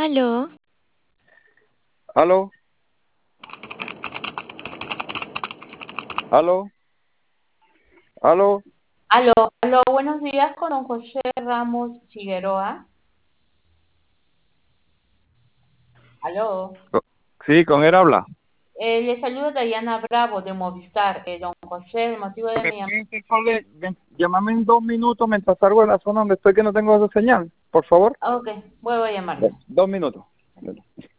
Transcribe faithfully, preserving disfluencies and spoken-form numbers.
Aló, Aló, aló, aló. Aló, aló, buenos días con don José Ramos Figueroa. Aló, Sí, con él habla. eh, le saluda Dayana Bravo de Movistar. Eh, don José, el motivo de ¿Me mi llamada. pueden informarle- ven, llámame en dos minutos mientras salgo de la zona donde estoy que no tengo esa señal, por favor? Ok, vuelvo a llamarle. Dos, dos minutos.